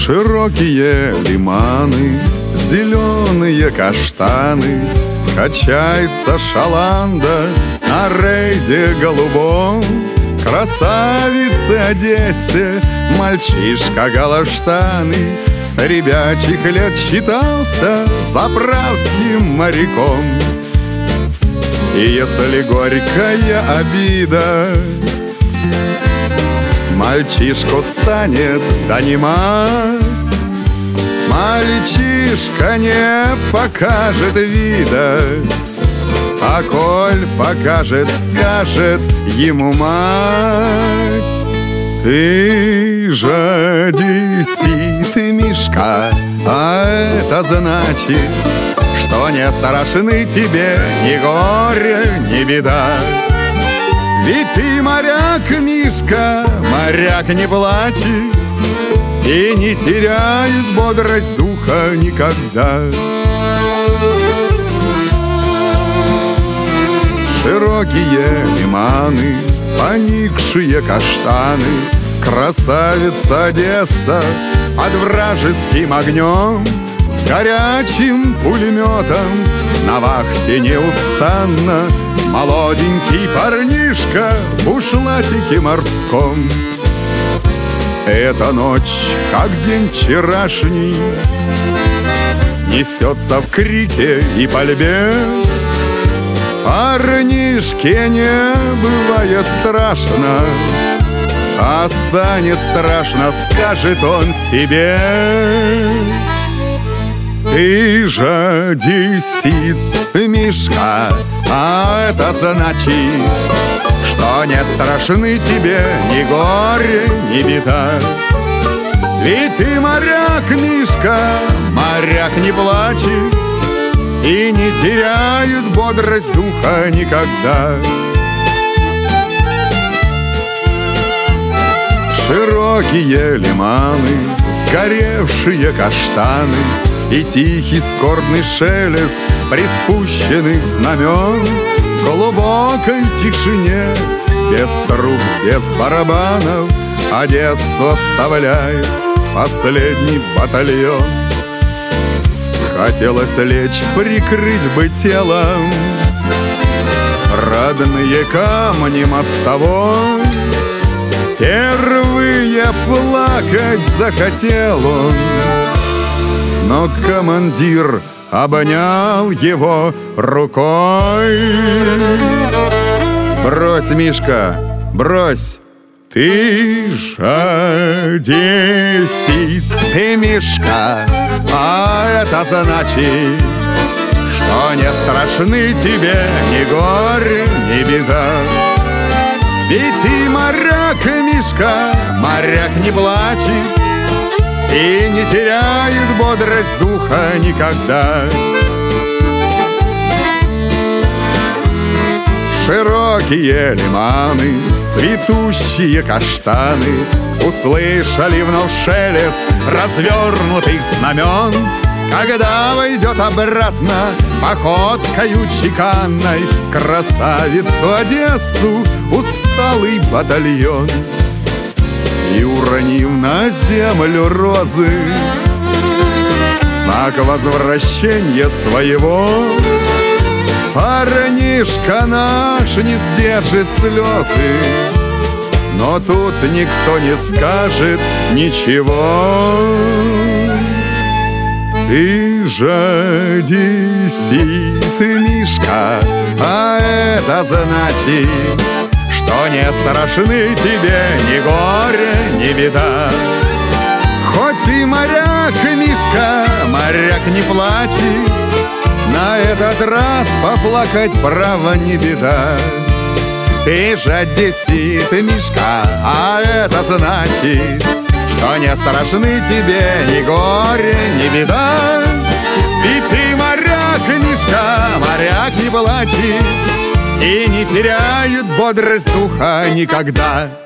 Широкие лиманы, зеленые каштаны, качается шаланда на рейде голубом. Красавицы Одессе мальчишка галаштаны с ребячих лет считался заправским моряком. И если горькая обида мальчишку станет донимать, мальчишка не покажет вида, а коль покажет, скажет ему мать: ты же одессит, Мишка, а это значит, что не страшны тебе ни горе, ни беда. Ведь ты моряк, Мишка, моряк не плачет и не теряет бодрость духа никогда. Широкие лиманы, поникшие каштаны, красавица Одесса под вражеским огнем, с горячим пулеметом на вахте неустанно молоденький парнишка в бушлатике морском. Эта ночь, как день вчерашний, несется в крике и пальбе. Парнишке не бывает страшно, а станет страшно, скажет он себе: ты же одессит, Мишка, а это значит, что не страшны тебе ни горе, ни беда. Ведь ты моряк, Мишка, моряк не плачет и не теряет бодрость духа никогда. Широкие лиманы, сгоревшие каштаны и тихий скорбный шелест приспущенных знамен. В глубокой тишине, без труб, без барабанов, Одессу оставляет последний батальон. Хотелось лечь, прикрыть бы телом родные камни мостовой. Впервые плакать захотел он, но командир обнял его рукой. Брось, Мишка, брось, ты же одессит, ты, Мишка, а это значит, что не страшны тебе ни горе, ни беда. Ведь ты моряк, Мишка, моряк не плачет и не теряет бодрость духа никогда. Широкие лиманы, цветущие каштаны услышали вновь шелест развернутых знамен. Когда войдет обратно походкою чеканной красавицу Одессу усталый батальон, и уронив на землю розы в знак возвращения своего, парнишка наш не сдержит слезы, но тут никто не скажет ничего. Ты же одессит, Мишка, а это значит, что не страшны тебе ни горе, ни беда. Хоть ты моряк, Мишка, моряк не плачет, на этот раз поплакать право не беда. Ты же одессит, Мишка, а это значит, что не страшны тебе ни горе, ни беда. Ведь ты моряк, Мишка, моряк не плачет и не теряет бодрость духа никогда.